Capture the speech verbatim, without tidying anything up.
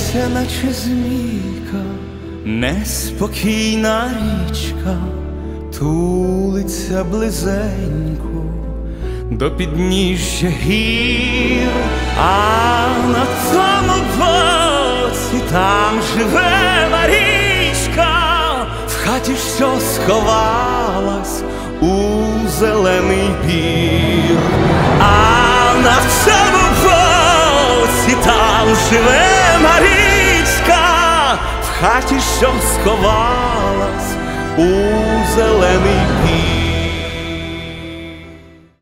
В'ється, наче змійка, неспокійна річка, тулиться близенько до підніжжя гір, а на тому боці там живе Марічка, в хаті, що сховалась у зелений бір. А на цьому боці там живе Марічка, в хаті, що сховалась у зелений бір.